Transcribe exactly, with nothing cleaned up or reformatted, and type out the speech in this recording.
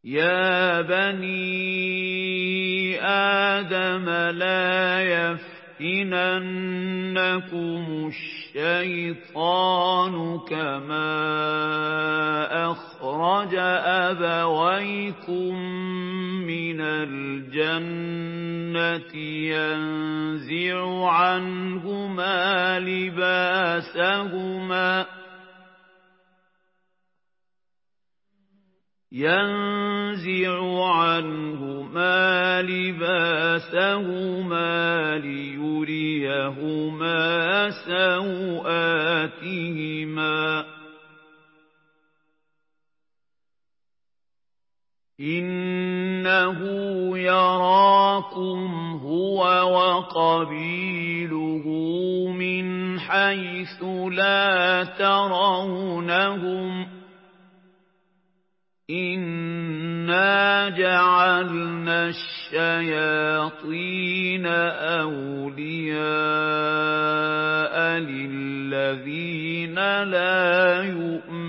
يَا بَنِي آدَمَ لَا يَفْتِنَنَّكُمُ الشَّيْطَانُ كَمَا أَخْرَجَ أَبَوَيْكُم مِّنَ الْجَنَّةِ يَنزِعُ عَنْهُمَا لِبَاسَهُمَا يَنزِعُ عَنْهُمَا لِبَاسَهُمَا لِيُرِيَهُمَا سَوْآتِهِمَا ۗ إِنَّهُ يَرَاكُمْ هُوَ وَقَبِيلُهُ مِنْ حَيْثُ لَا تَرَوْنَهُمْ ۗ إِنَّا جَعَلْنَا الشَّيَاطِينَ أَوْلِيَاءَ لِلَّذِينَ لَا يُؤْمِنُونَ